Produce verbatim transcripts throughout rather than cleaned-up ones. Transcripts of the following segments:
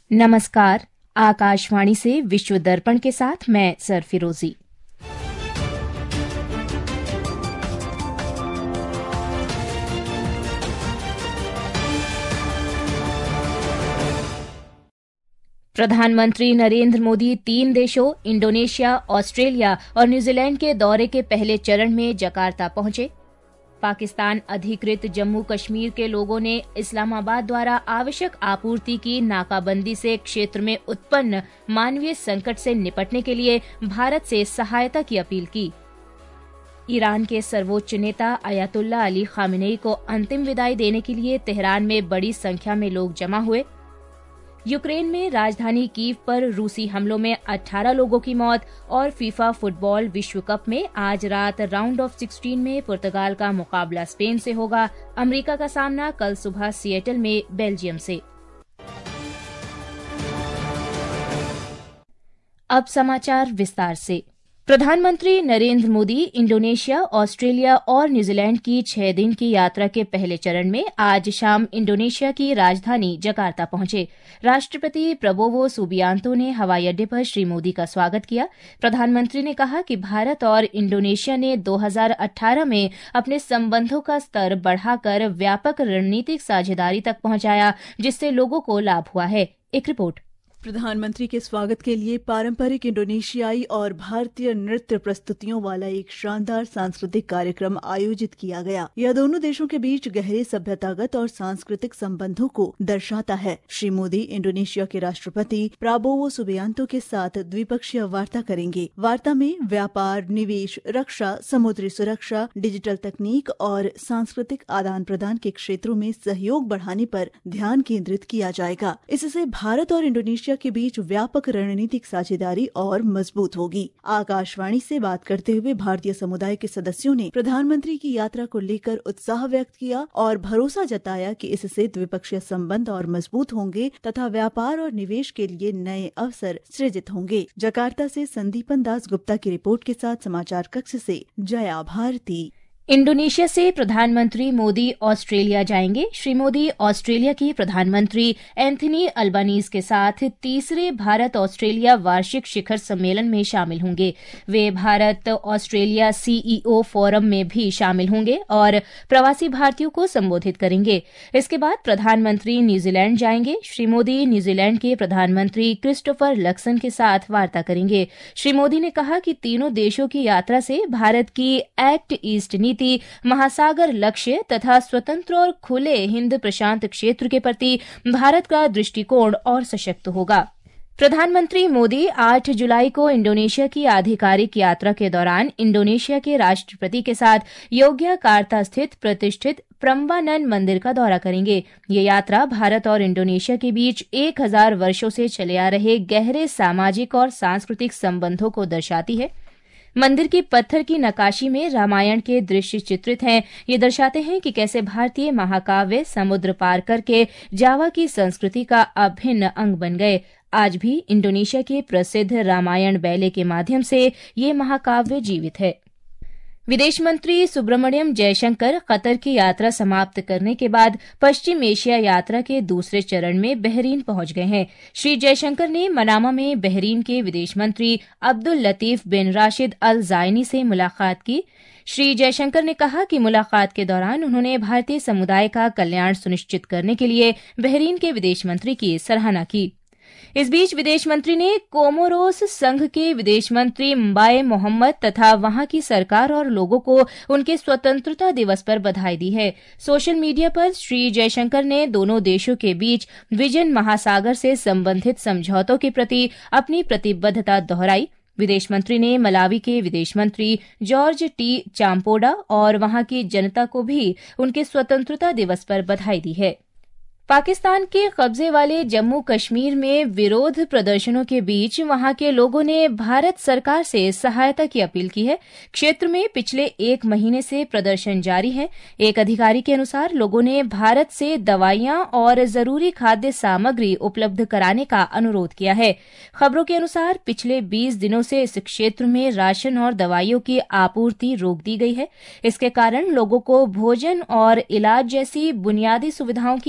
नमस्कार। आकाशवाणी से विश्व दर्पण के साथ मैं सर फिरोजी। प्रधानमंत्री नरेंद्र मोदी तीन देशों इंडोनेशिया, ऑस्ट्रेलिया और न्यूजीलैंड के दौरे के पहले चरण में जकार्ता पहुंचे। पाकिस्तान अधिकृत जम्मू कश्मीर के लोगों ने इस्लामाबाद द्वारा आवश्यक आपूर्ति की नाकाबंदी से क्षेत्र में उत्पन्न मानवीय संकट से निपटने के लिए भारत से सहायता की अपील की। ईरान के सर्वोच्च नेता अयातुल्ला अली खामेनेई को अंतिम विदाई देने के लिए तेहरान में बड़ी संख्या में लोग जमा हुए। यूक्रेन में राजधानी कीव पर रूसी हमलों में अठारह लोगों की मौत। और फीफा फुटबॉल विश्व कप में आज रात राउंड ऑफ सिक्सटीन में पुर्तगाल का मुकाबला स्पेन से होगा। अमेरिका का सामना कल सुबह सिएटल में बेल्जियम से। अब समाचार विस्तार से। प्रधानमंत्री नरेंद्र मोदी इंडोनेशिया, ऑस्ट्रेलिया और न्यूजीलैंड की छह दिन की यात्रा के पहले चरण में आज शाम इंडोनेशिया की राजधानी जकार्ता पहुंचे। राष्ट्रपति प्रबोवो सुबियांतो ने हवाई अड्डे पर श्री मोदी का स्वागत किया। प्रधानमंत्री ने कहा कि भारत और इंडोनेशिया ने दो हज़ार अठारह में अपने संबंधों का स्तर बढ़ाकर व्यापक रणनीतिक साझेदारी तक पहुंचाया, जिससे लोगों को लाभ हुआ है। एक रिपोर्ट। प्रधानमंत्री के स्वागत के लिए पारंपरिक इंडोनेशियाई और भारतीय नृत्य प्रस्तुतियों वाला एक शानदार सांस्कृतिक कार्यक्रम आयोजित किया गया। यह दोनों देशों के बीच गहरे सभ्यतागत और सांस्कृतिक संबंधों को दर्शाता है। श्री मोदी इंडोनेशिया के राष्ट्रपति प्राबोवो सुबियांतो के साथ द्विपक्षीय वार्ता करेंगे। वार्ता में व्यापार, निवेश, रक्षा, समुद्री सुरक्षा, डिजिटल तकनीक और सांस्कृतिक आदान प्रदान के क्षेत्रों में सहयोग बढ़ाने पर ध्यान केंद्रित किया जाएगा। इससे भारत और इंडोनेशिया के बीच व्यापक रणनीतिक साझेदारी और मजबूत होगी। आकाशवाणी से बात करते हुए भारतीय समुदाय के सदस्यों ने प्रधानमंत्री की यात्रा को लेकर उत्साह व्यक्त किया और भरोसा जताया कि इससे द्विपक्षीय संबंध और मजबूत होंगे तथा व्यापार और निवेश के लिए नए अवसर सृजित होंगे। जकार्ता से संदीपन दास गुप्ता की रिपोर्ट के साथ समाचार कक्ष से जया भारती। इंडोनेशिया से प्रधानमंत्री मोदी ऑस्ट्रेलिया जाएंगे। श्री मोदी ऑस्ट्रेलिया के प्रधानमंत्री एंथनी अल्बानीज के साथ तीसरे भारत ऑस्ट्रेलिया वार्षिक शिखर सम्मेलन में शामिल होंगे। वे भारत ऑस्ट्रेलिया सीईओ फोरम में भी शामिल होंगे और प्रवासी भारतीयों को संबोधित करेंगे। इसके बाद प्रधानमंत्री न्यूजीलैंड जाएंगे। श्री मोदी न्यूजीलैंड के प्रधानमंत्री क्रिस्टोफर लक्सन के साथ वार्ता करेंगे। श्री मोदी ने कहा कि तीनों देशों की यात्रा से भारत की एक्ट ईस्ट नीति, महासागर लक्ष्य तथा स्वतंत्र और खुले हिंद प्रशांत क्षेत्र के प्रति भारत का दृष्टिकोण और सशक्त होगा। प्रधानमंत्री मोदी आठ जुलाई को इंडोनेशिया की आधिकारिक यात्रा के दौरान इंडोनेशिया के राष्ट्रपति के साथ योग्यकार्ता स्थित प्रतिष्ठित प्रम्बानन मंदिर का दौरा करेंगे। ये यात्रा भारत और इंडोनेशिया के बीच एक हजार वर्षों से चले आ रहे गहरे सामाजिक और सांस्कृतिक संबंधों को दर्शाती है। मंदिर की पत्थर की नक्काशी में रामायण के दृश्य चित्रित हैं। ये दर्शाते हैं कि कैसे भारतीय महाकाव्य समुद्र पार करके जावा की संस्कृति का अभिन्न अंग बन गए। आज भी इंडोनेशिया के प्रसिद्ध रामायण बैले के माध्यम से ये महाकाव्य जीवित है। विदेश मंत्री सुब्रमण्यम जयशंकर कतर की यात्रा समाप्त करने के बाद पश्चिम एशिया यात्रा के दूसरे चरण में बहरीन पहुंच गए हैं। श्री जयशंकर ने मनामा में बहरीन के विदेश मंत्री अब्दुल लतीफ बिन राशिद अल ज़ायनी से मुलाकात की। श्री जयशंकर ने कहा कि मुलाकात के दौरान उन्होंने भारतीय समुदाय का कल्याण सुनिश्चित करने के लिए बहरीन के विदेश मंत्री की सराहना की। इस बीच विदेश मंत्री ने कोमोरोस संघ के विदेश मंत्री म्बाए मोहम्मद तथा वहां की सरकार और लोगों को उनके स्वतंत्रता दिवस पर बधाई दी है। सोशल मीडिया पर श्री जयशंकर ने दोनों देशों के बीच विजन महासागर से संबंधित समझौतों के प्रति अपनी प्रतिबद्धता दोहराई। विदेश मंत्री ने मलावी के विदेश मंत्री जॉर्ज टी चाम्पोडा और वहां की जनता को भी उनके स्वतंत्रता दिवस पर बधाई दी है। पाकिस्तान के कब्जे वाले जम्मू कश्मीर में विरोध प्रदर्शनों के बीच वहां के लोगों ने भारत सरकार से सहायता की अपील की है। क्षेत्र में पिछले एक महीने से प्रदर्शन जारी है। एक अधिकारी के अनुसार लोगों ने भारत से दवाइयां और जरूरी खाद्य सामग्री उपलब्ध कराने का अनुरोध किया है। खबरों के अनुसार पिछले बीस दिनों से इस क्षेत्र में राशन और दवाइयों की आपूर्ति रोक दी गई है। इसके कारण लोगों को भोजन और इलाज जैसी बुनियादी सुविधाओं की कमी का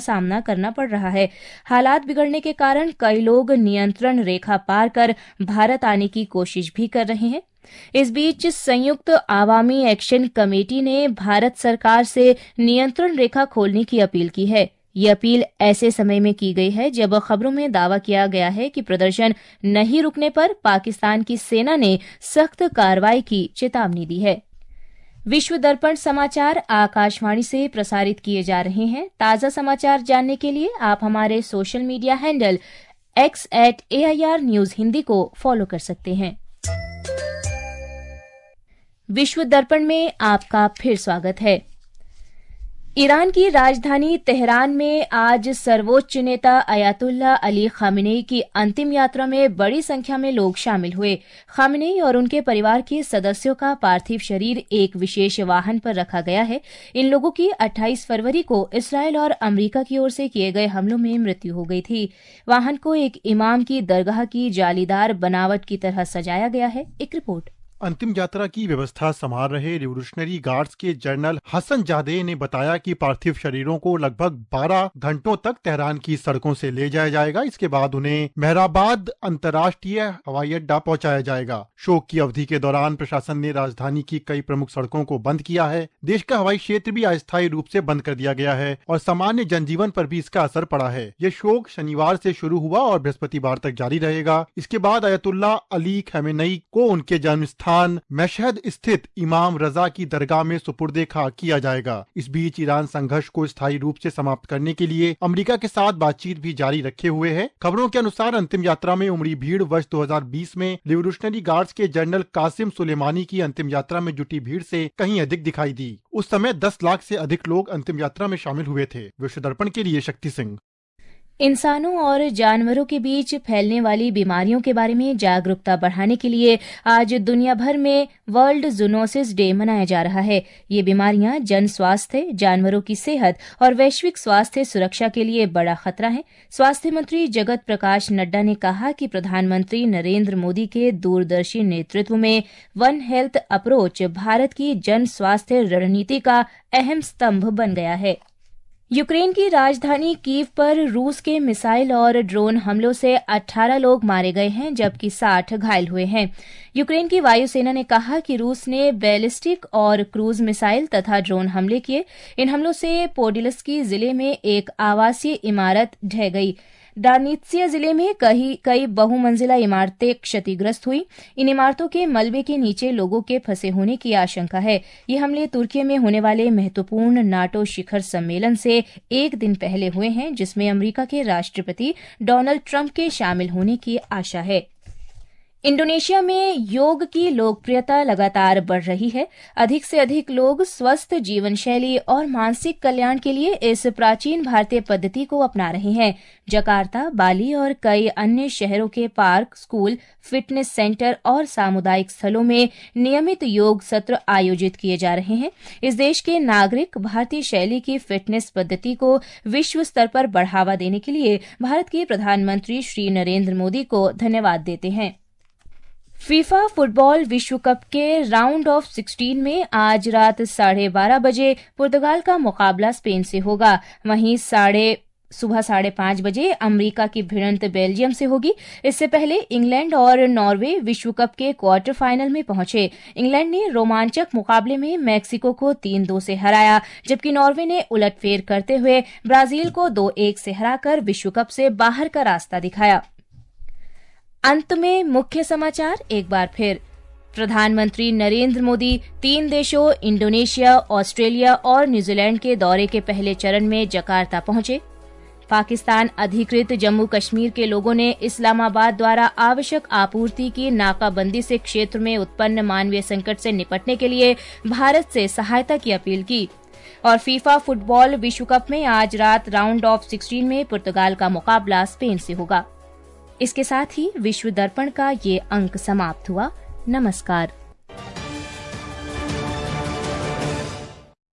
सामना करना पड़ रहा है। हालात बिगड़ने के कारण कई लोग नियंत्रण रेखा पार कर भारत आने की कोशिश भी कर रहे हैं। इस बीच संयुक्त आवामी एक्शन कमेटी ने भारत सरकार से नियंत्रण रेखा खोलने की अपील की है। ये अपील ऐसे समय में की गई है जब खबरों में दावा किया गया है कि प्रदर्शन नहीं रुकने पर पाकिस्तान की सेना ने सख्त कार्रवाई की चेतावनी दी है। विश्व दर्पण समाचार आकाशवाणी से प्रसारित किए जा रहे हैं। ताजा समाचार जानने के लिए आप हमारे social media handle X at A I R news Hindi को फॉलो कर सकते हैं। विश्व दर्पण में आपका फिर स्वागत है। ईरान की राजधानी तेहरान में आज सर्वोच्च नेता अयातुल्ला अली खामेनेई की अंतिम यात्रा में बड़ी संख्या में लोग शामिल हुए। खामेनेई और उनके परिवार के सदस्यों का पार्थिव शरीर एक विशेष वाहन पर रखा गया है। इन लोगों की अट्ठाईस फरवरी को इसराइल और अमेरिका की ओर से किए गए हमलों में मृत्यु हो गई थी। वाहन को एक इमाम की दरगाह की जालीदार बनावट की तरह सजाया गया है। एक रिपोर्ट। अंतिम यात्रा की व्यवस्था संभाल रहे रिवोल्यूशनरी गार्ड्स के जनरल हसन जादे ने बताया कि पार्थिव शरीरों को लगभग बारह घंटों तक तेहरान की सड़कों से ले जाया जाएगा। इसके बाद उन्हें मेहराबाद अंतर्राष्ट्रीय हवाई अड्डा पहुंचाया जाएगा। शोक की अवधि के दौरान प्रशासन ने राजधानी की कई प्रमुख सड़कों को बंद किया है। देश का हवाई क्षेत्र भी अस्थायी रूप से बंद कर दिया गया है और सामान्य जनजीवन पर भी इसका असर पड़ा है। ये शोक शनिवार से शुरू हुआ और बृहस्पतिवार तक जारी रहेगा। इसके बाद अयतुल्ला अली खमेनेई को उनके जन्म स्थान मशहद स्थित इमाम रजा की दरगाह में सुपुर्दे खाक किया जाएगा। इस बीच ईरान संघर्ष को स्थायी रूप से समाप्त करने के लिए अमेरिका के साथ बातचीत भी जारी रखे हुए है। खबरों के अनुसार अंतिम यात्रा में उमड़ी भीड़ वर्ष दो हज़ार बीस में रिवोल्यूशनरी गार्ड्स के जनरल कासिम सुलेमानी की अंतिम यात्रा में जुटी भीड़ से कहीं अधिक दिखाई दी। उस समय दस लाख से अधिक लोग अंतिम यात्रा में शामिल हुए थे। विश्व दर्पण के लिए शक्ति सिंह। इंसानों और जानवरों के बीच फैलने वाली बीमारियों के बारे में जागरूकता बढ़ाने के लिए आज दुनिया भर में वर्ल्ड जूनोसिस डे मनाया जा रहा है। ये बीमारियां जन स्वास्थ्य, जानवरों की सेहत और वैश्विक स्वास्थ्य सुरक्षा के लिए बड़ा खतरा है। स्वास्थ्य मंत्री जगत प्रकाश नड्डा ने कहा कि प्रधानमंत्री नरेंद्र मोदी के दूरदर्शी नेतृत्व में वन हेल्थ अप्रोच भारत की जन स्वास्थ्य रणनीति का अहम स्तंभ बन गया है। यूक्रेन की राजधानी कीव पर रूस के मिसाइल और ड्रोन हमलों से अठारह लोग मारे गए हैं जबकि साठ घायल हुए हैं। यूक्रेन की वायुसेना ने कहा कि रूस ने बैलिस्टिक और क्रूज मिसाइल तथा ड्रोन हमले किए। इन हमलों से पोडिलस्की जिले में एक आवासीय इमारत ढह गई। डार्नित्सिया जिले में कई कई बहुमंजिला इमारतें क्षतिग्रस्त हुई। इन इमारतों के मलबे के नीचे लोगों के फंसे होने की आशंका है। ये हमले तुर्की में होने वाले महत्वपूर्ण नाटो शिखर सम्मेलन से एक दिन पहले हुए हैं, जिसमें अमेरिका के राष्ट्रपति डोनाल्ड ट्रंप के शामिल होने की आशा है। इंडोनेशिया में योग की लोकप्रियता लगातार बढ़ रही है। अधिक से अधिक लोग स्वस्थ जीवन शैली और मानसिक कल्याण के लिए इस प्राचीन भारतीय पद्धति को अपना रहे हैं। जकार्ता, बाली और कई अन्य शहरों के पार्क, स्कूल, फिटनेस सेंटर और सामुदायिक स्थलों में नियमित योग सत्र आयोजित किए जा रहे हैं। इस देश के नागरिक भारतीय शैली की फिटनेस पद्धति को विश्व स्तर पर बढ़ावा देने के लिए भारत के प्रधानमंत्री श्री नरेंद्र मोदी को धन्यवाद देते हैं। फीफा फुटबॉल विश्व कप के राउंड ऑफ सिक्सटीन में आज रात साढ़े बारह बजे पुर्तगाल का मुकाबला स्पेन से होगा। वहीं साढ़े सुबह साढ़े पांच बजे अमेरिका की भिड़ंत बेल्जियम से होगी। इससे पहले इंग्लैंड और नॉर्वे विश्व कप के क्वार्टर फाइनल में पहुंचे। इंग्लैंड ने रोमांचक मुकाबले में मैक्सिको को तीन दो से हराया, जबकि नॉर्वे ने उलटफेर करते हुए ब्राजील को दो एक से हराकर विश्व कप से बाहर का रास्ता दिखाया। अंत में मुख्य समाचार एक बार फिर। प्रधानमंत्री नरेंद्र मोदी तीन देशों इंडोनेशिया, ऑस्ट्रेलिया और न्यूजीलैंड के दौरे के पहले चरण में जकार्ता पहुंचे। पाकिस्तान अधिकृत जम्मू कश्मीर के लोगों ने इस्लामाबाद द्वारा आवश्यक आपूर्ति की नाकाबंदी से क्षेत्र में उत्पन्न मानवीय संकट से निपटने के लिए भारत से सहायता की अपील की। और फीफा फुटबॉल विश्व कप में आज रात राउंड ऑफ सिक्सटीन में पुर्तगाल का मुकाबला स्पेन से होगा। इसके साथ ही विश्व दर्पण का ये अंक समाप्त हुआ। नमस्कार।